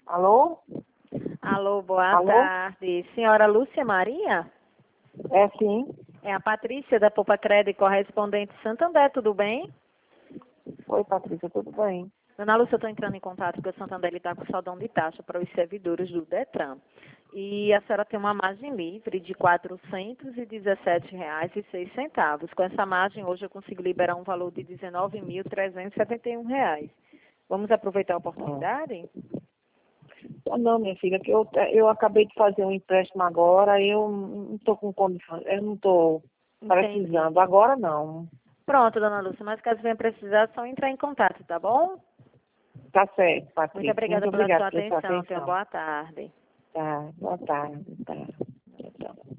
Alô? Alô, boa Alô? tarde. Senhora Lúcia Maria? É sim. É a Patrícia da Poupa Crédito, correspondente Santander, tudo bem? Oi, Patrícia, tudo bem? Dona Lúcia, eu estou entrando em contato porque o Santander está com saldão de taxa para os servidores do Detran. E a senhora tem uma margem livre de R$ 417,06. Com essa margem, hoje eu consigo liberar um valor de R$ 19.371. Vamos aproveitar a oportunidade? Não, minha filha, que eu acabei de fazer um empréstimo agora, eu não estou com condições, eu não estou Entendi. precisando. Agora não. Pronto, dona Lúcia, mas caso venha precisar, é só entrar em contato, tá bom? Tá certo, Muito Patrícia. obrigada Muito pela obrigada sua pela sua atenção. Tenha atenção. boa tarde. Tá, boa tarde. Tá. Tchau, tchau.